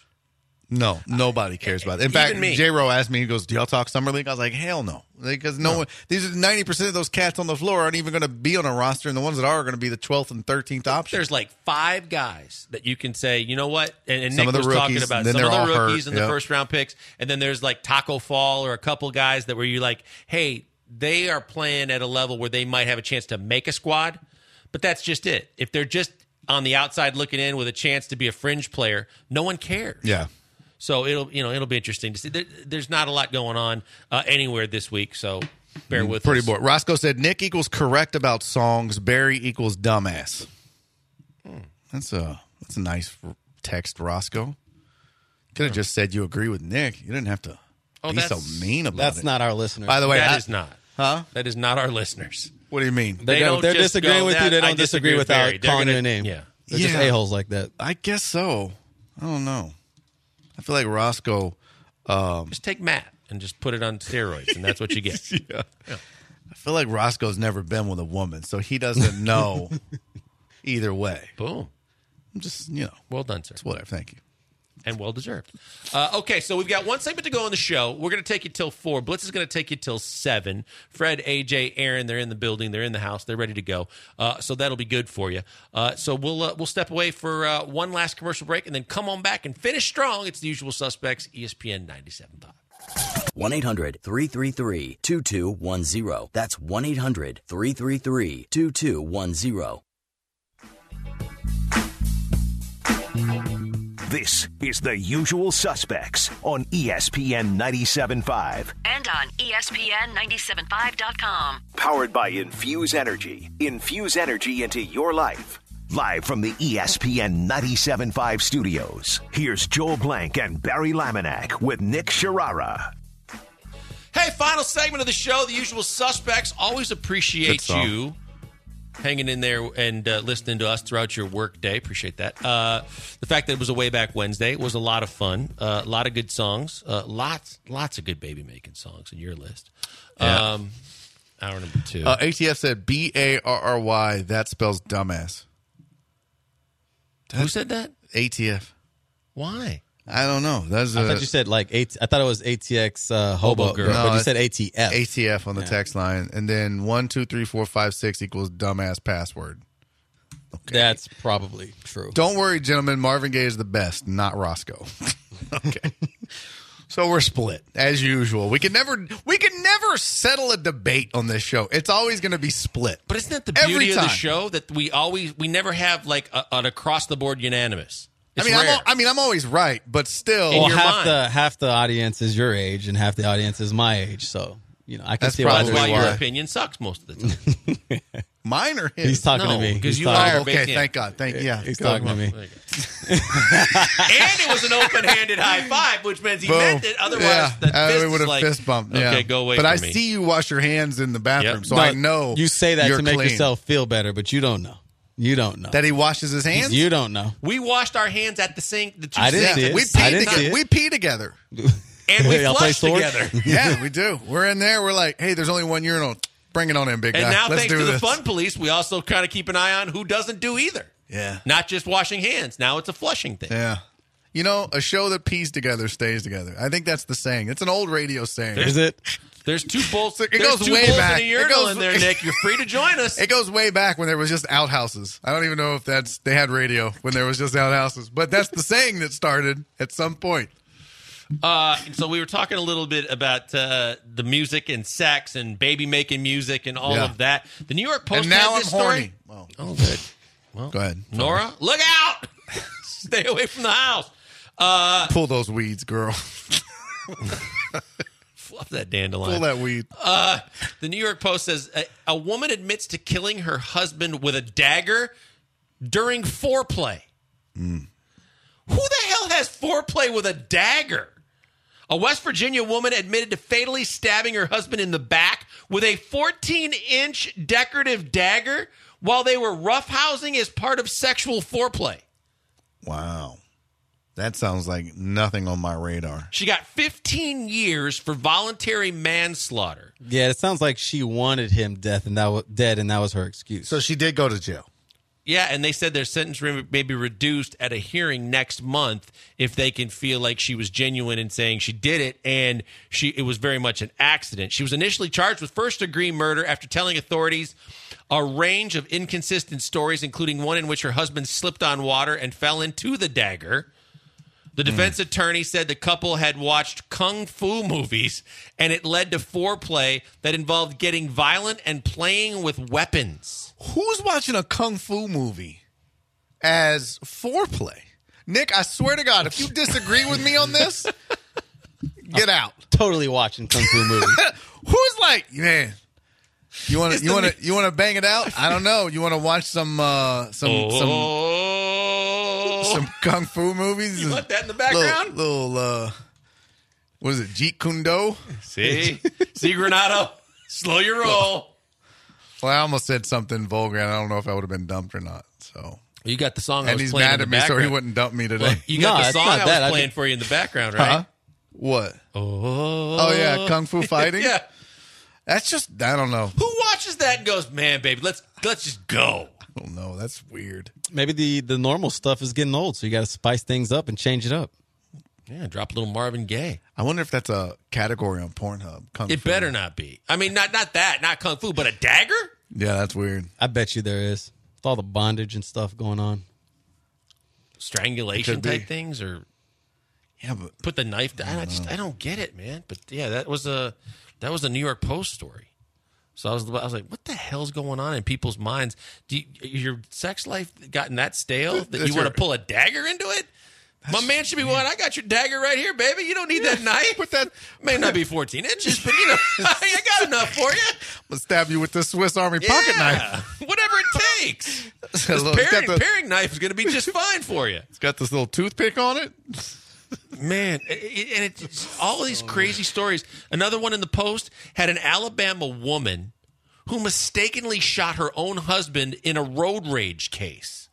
no, nobody cares about it. In even fact, me. J Ro asked me, he goes, "Do y'all talk summer league?" I was like, "Hell no," because no, one. These are ninety percent of those cats on the floor aren't even going to be on a roster, and the ones that are are going to be the twelfth and thirteenth option. There's like five guys that you can say, you know what? And, and Some Nick of the was talking rookies, about then some of they're the all rookies hurt, and the yep. first round picks, and then there's like Taco Fall or a couple guys that where you're like, hey, they are playing at a level where they might have a chance to make a squad, but that's just it. If they're just on the outside looking in with a chance to be a fringe player, no one cares. yeah. So it'll you know it'll be interesting to see. There, there's not a lot going on uh, anywhere this week, so bear with Pretty us. bored. Roscoe said Nick equals correct about songs. Barry equals dumbass. That's a that's a nice text, Roscoe. Could have just said you agree with Nick. You didn't have to Oh, be that's, so mean about That's it. not our listeners. By the way, that I- is not. Huh? That is not our listeners. What do you mean? They're, They gonna- don't they're just disagreeing go, with "That- you. They I don't disagree disagree with Barry." without They're calling gonna- you a name. yeah. They're just Yeah. a-holes like that. I guess so. I don't know. I feel like Roscoe. Um, Just take Matt and just put it on steroids, and that's what you get. yeah. I feel like Roscoe's never been with a woman, so he doesn't know either way. Boom. I'm just, you know, Well done, sir. it's whatever. Thank you. And well deserved. Uh, okay, so we've got one segment to go on the show. We're going to take you till four. Blitz is going to take you till seven. Fred, A J, Aaron, they're in the building. They're in the house. They're ready to go. Uh, so that'll be good for you. Uh, so we'll uh, we'll step away for uh, one last commercial break and then come on back and finish strong. It's the Usual Suspects, E S P N ninety-seven point five. one eight hundred three three three two two one zero. That's one eight hundred three three three two two one zero. This is The Usual Suspects on E S P N ninety-seven point five. And on E S P N ninety-seven point five dot com. Powered by Infuse Energy. Infuse energy into your life. Live from the E S P N ninety-seven point five studios, here's Joel Blank and Barry Laminack with Nick Sharara. Hey, final segment of the show, The Usual Suspects. Always Good appreciate song. you hanging in there and uh, listening to us throughout your work day. Appreciate that. Uh, the fact that it was a way back Wednesday was a lot of fun. Uh, a lot of good songs. Uh, lots, lots of good baby making songs in your list. Yeah. Um, hour number two. Uh, A T F said B A R R Y. That spells dumbass. Who said that? A T F. Why? I don't know. That's I a thought you said like eight. I thought it was A T X uh, Hobo, Hobo Girl. Girl, No, but you it's said A T F. A T F on the Yeah. text line, and then one two three four five six equals dumbass password. That's probably true. Don't worry, gentlemen. Marvin Gaye is the best, not Roscoe. Okay. So we're split as usual. We can never we can never settle a debate on this show. It's always going to be split. But isn't that the Every beauty of the time. show that we always we never have like a, an across the board unanimous? It's I mean, I'm rare. al- I mean, I'm always right, but still, In Well, your half mind. the half the audience is your age and half the audience is my age. So you know, I can That's see why That's probably why there's your why. opinion sucks most of the time. mine or his. He's talking No, to me. 'cause He's you talking- are- Oh, okay. Yeah. Thank God. Thank yeah. He's Go talking to on. me. and it was an open-handed high five, which means he Boom. meant it. Otherwise, yeah, the I fist would is have like, fist bumped. Okay, Yeah. go away But from I me. see you wash your hands in the bathroom, Yep. so No, I know you say that you're to make clean. yourself feel better, but you don't know. You don't know. that he washes his hands. You don't know. We washed our hands at the sink. The two I didn't sinks, see it. we I pee didn't see together. it. We pee together. and we Y'all play flushed swords? together. Yeah, we do. We're in there. We're like, hey, there's only one urinal. Bring it on in, big guy. And now, Let's thanks do to the this. fun police, we also kind of keep an eye on who doesn't do either. Yeah. Not just washing hands. Now it's a flushing thing. Yeah. You know, a show that pees together stays together. I think that's the saying. It's an old radio saying. Is it? There's two bulls. It there's goes two way bulls back. in a It urinal goes- in there, Nick. You're free to join us. It goes way back when there was just outhouses. I don't even know if that's they had radio when there was just outhouses, but that's the saying that started at some point. Uh, so we were talking a little bit about uh, the music and sex and baby making music and all Yeah. of that. The New York Post And now had I'm this story. horny. Well, Oh, good. Well, go ahead. Nora, look out! Stay away from the house. Uh, Pull those weeds, girl. fluff that dandelion. Pull that weed. Uh, the New York Post says a, a woman admits to killing her husband with a dagger during foreplay. Mm. Who the hell has foreplay with a dagger? A West Virginia woman admitted to fatally stabbing her husband in the back with a fourteen-inch decorative dagger while they were roughhousing as part of sexual foreplay. Wow. That sounds like nothing on my radar. She got fifteen years for voluntary manslaughter. Yeah, it sounds like she wanted him death and that was dead, and that was her excuse. So she did go to jail. Yeah, and they said their sentence re- may be reduced at a hearing next month if they can feel like she was genuine in saying she did it and she it was very much an accident. She was initially charged with first-degree murder after telling authorities a range of inconsistent stories, including one in which her husband slipped on water and fell into the dagger. The defense mm. attorney said the couple had watched kung fu movies, and it led to foreplay that involved getting violent and playing with weapons. Who's watching a kung fu movie as foreplay? Nick, I swear to God, if you disagree with me on this, get out. Totally watching kung fu movies. Who's like, man, you want It's to you the want new- to you want to bang it out? I don't know. You want to watch some uh, some Oh. some some kung fu movies? You want that in the Little, background? little uh, What is it? Jeet Kune Do? See? See, Granado? Slow your roll. Well, I almost said something vulgar, and I don't know if I would have been dumped or not. So, You got the song I and was he's playing mad in at the me, so he background. wouldn't dump me today. Well, you got No, the it's song not I that. I was playing didn't- for you in the background, right? Huh? What? Oh. Oh yeah, kung fu fighting. Yeah. That's just I don't know. Who watches that and goes, man, baby, let's let's just go. I don't know. That's weird. Maybe the, the normal stuff is getting old, so you got to spice things up and change it up. Yeah, drop a little Marvin Gaye. I wonder if that's a category on Pornhub. Kung It fu. better not be. I mean, not not that, not kung fu, but a dagger? Yeah, that's weird. I bet you there is. With all the bondage and stuff going on. Strangulation Could be. type things, or Yeah, but put the knife down. I, just I don't get it, man. But yeah, that was a that was a New York Post story. So I was I was like, what the hell's going on in people's minds? Do you, your sex life gotten that stale that That's you want to your- pull a dagger into it? My man should be going, I got your dagger right here, baby. You don't need that knife. Put that- may not be fourteen inches, but you know, I got enough for you. I'm gonna stab you with this Swiss Army pocket Yeah, knife. whatever it takes. This It's got paring, the- paring knife is going to be just fine for you. It's got this little toothpick on it. Man, it- it- and it's all these crazy stories. Another one in the Post had an Alabama woman who mistakenly shot her own husband in a road rage case.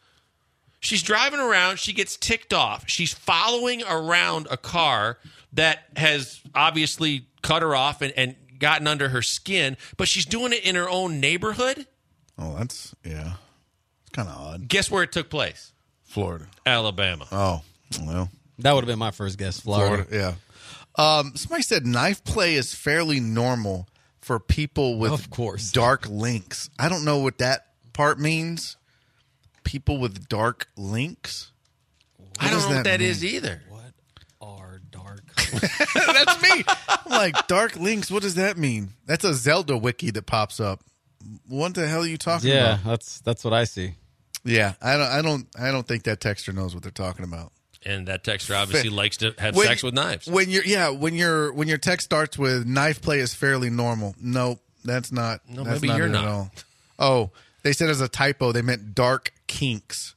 She's driving around. She gets ticked off. She's following around a car that has obviously cut her off and, and gotten under her skin, but she's doing it in her own neighborhood. Oh, that's yeah. It's kind of odd. Guess where it took place? Florida. Alabama. Oh, well, That would have been my first guess, Florida. Florida. Yeah. Um, somebody said knife play is fairly normal for people with Of course. dark links. I don't know what that part means. People with dark links. I don't does know what that that is mean? either. What are dark? That's me. I'm like, dark links, what does that mean? That's a Zelda wiki that pops up. What the hell are you talking Yeah, about? that's that's what I see. Yeah, I don't I don't I don't think that texter knows what they're talking about. And that texter obviously likes to have When- sex with knives. When you're yeah, when your when your text starts with knife play is fairly normal. Nope, that's not No, that's maybe not you're it not. at all. Oh, they said as a typo they meant dark kinks.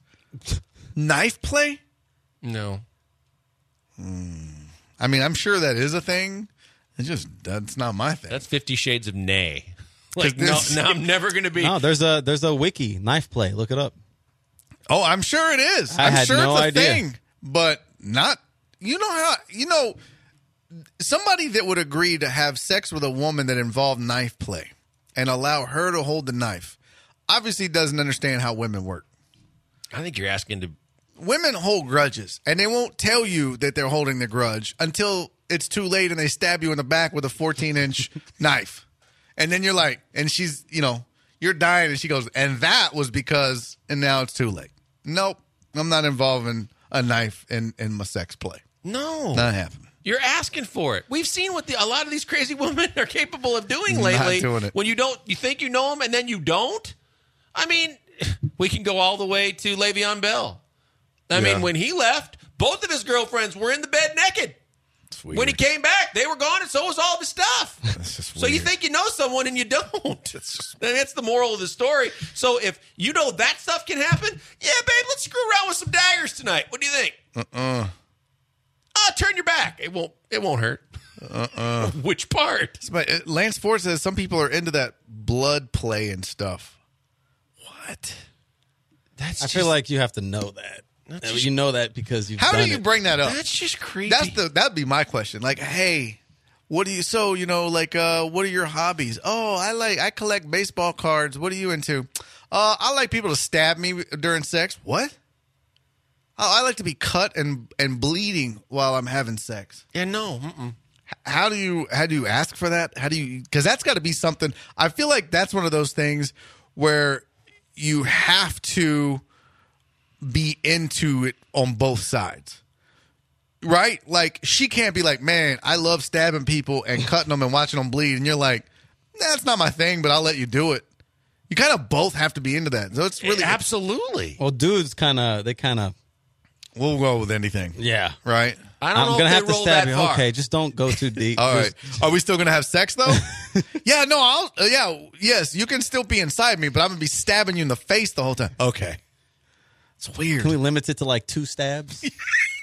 Knife play? No. I mean, I'm sure that is a thing. It's just that's not my thing. That's Fifty Shades of Nay. Like, no, this- no, I'm never going to be. No, there's a there's a wiki knife play. Look it up. Oh, I'm sure it is. I I'm had sure no it's a idea. thing, but not. You know how you know somebody that would agree to have sex with a woman that involved knife play and allow her to hold the knife. Obviously, doesn't understand how women work. I think you're asking to. Women hold grudges, and they won't tell you that they're holding the grudge until it's too late and they stab you in the back with a fourteen inch knife. And then you're like, and she's, you know, you're dying, and she goes, and that was because, and now it's too late. Nope, I'm not involving a knife in, in my sex play. No. Not happening. You're asking for it. We've seen what the, a lot of these crazy women are capable of doing Not lately. doing it. When you don't, you think you know them, and then you don't. I mean, we can go all the way to Le'Veon Bell. I Yeah. mean, when he left, both of his girlfriends were in the bed naked. It's weird. When he came back, they were gone, and so was all of his stuff. That's just So you weird. think you know someone, and you don't. That's, that's the moral of the story. So if you know that stuff can happen, yeah, babe, let's screw around with some daggers tonight. What do you think? Uh-uh. Ah, turn your back. It won't. It won't hurt. Uh-uh. Which part? But uh, Lance Ford says some people are into that blood play and stuff. What? That's I just, feel like you have to know that. That's I mean, just- you know that because you've How done do you it. bring that up? that's just creepy. That's the that'd be my question. Like, hey, what do you so you know like uh what are your hobbies? Oh, I like I collect baseball cards. What are you into? Uh I like people to stab me during sex. What? Oh, I like to be cut and and bleeding while I'm having sex. yeah. No. Mm-mm. How do you how do you ask for that? How do you cuz that's got to be something. I feel like that's one of those things where you have to be into it on both sides. Right? Like, she can't be like, man, I love stabbing people and cutting them and watching them bleed. And you're like, that's not my thing, but I'll let you do it. You kind of both have to be into that. So it's really, Absolutely. Well, dudes kind of they kind of we'll go with anything. yeah. Right? I don't I'm know gonna if have they to roll stab that you. far. Okay, just don't go too deep. All Just- right. Are we still going to have sex, though? yeah, no, I'll, uh, yeah, yes, you can still be inside me, but I'm going to be stabbing you in the face the whole time. Okay. It's weird. Can we limit it to like two stabs?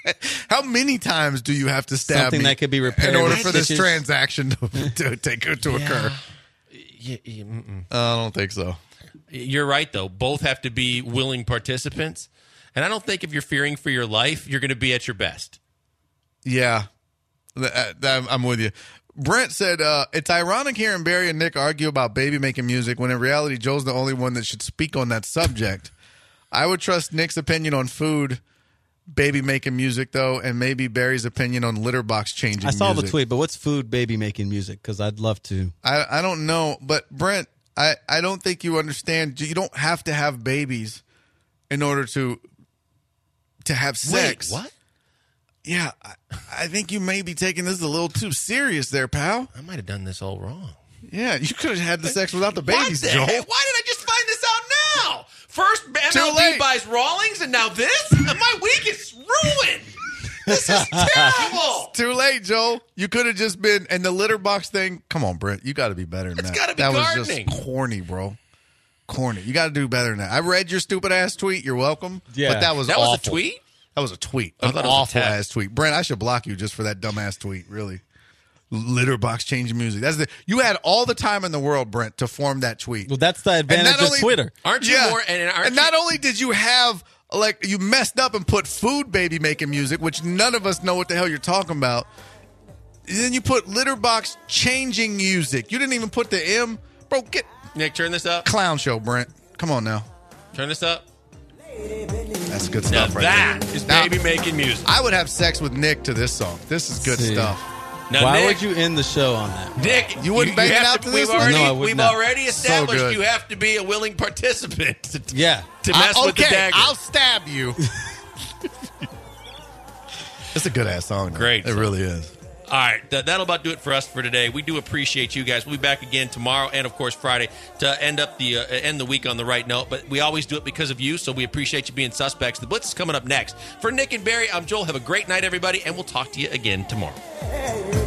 How many times do you have to stab Something me that could be repaired in order with for this stitches? transaction to, to take to occur? Yeah, yeah, mm-mm. I don't think so. You're right, though. Both have to be willing participants. And I don't think if you're fearing for your life, you're going to be at your best. Yeah, Th- th- I'm with you. Brent said, uh, it's ironic hearing Barry and Nick argue about baby making music when in reality Joe's the only one that should speak on that subject. I would trust Nick's opinion on food, baby making music, though, and maybe Barry's opinion on litter box changing I saw music. the tweet, but what's food baby making music? Because I'd love to. I, I don't know, but Brent, I, I don't think you understand. You don't have to have babies in order to to have sex. Wait, what? Yeah, I, I think you may be taking this a little too serious there, pal. I might have done this all wrong. Yeah, you could have had the sex without the babies, What the Joel. heck? Why did I just find this out now? First M Too L B late. buys Rawlings, and now this? My week is ruined. This is terrible. Too late, Joel. You could have just been, and the litter box thing, come on, Brent. You got to be better than It's that. gotta be that gardening. was just corny, bro. Corny. You got to do better than that. I read your stupid ass tweet. You're welcome. Yeah. But that was That awful. was a tweet? That was a tweet. I An thought it was a awful text. ass tweet. Brent, I should block you just for that dumbass tweet, really. Litter box changing music. That's the you had all the time in the world, Brent, to form that tweet. Well, that's the advantage not of only- Twitter. Aren't you Yeah. more? And, aren't and you, not only did you have like you messed up and put food baby making music, which none of us know what the hell you're talking about. And then you put litter box changing music. You didn't even put the M. Bro, get Nick, turn this up. clown show, Brent. Come on now. Turn this up. That's good Now stuff right that there. is Now, baby making music. I would have sex with Nick to this song. This is good See. stuff. Now, Why Nick, would you end the show on that? Nick, You wouldn't bang it have out to, to we've this one? already, No, I would we've not. already So established good. you have to be a willing participant to, Yeah. to mess I- with the okay, dagger. I'll stab you. It's a good ass song. though. Great It song. really is. All right, th- that'll about do it for us for today. We do appreciate you guys. We'll be back again tomorrow and, of course, Friday to end up the uh, end the week on the right note. But we always do it because of you, so we appreciate you being suspects. The Blitz is coming up next. For Nick and Barry, I'm Joel. Have a great night, everybody, and we'll talk to you again tomorrow.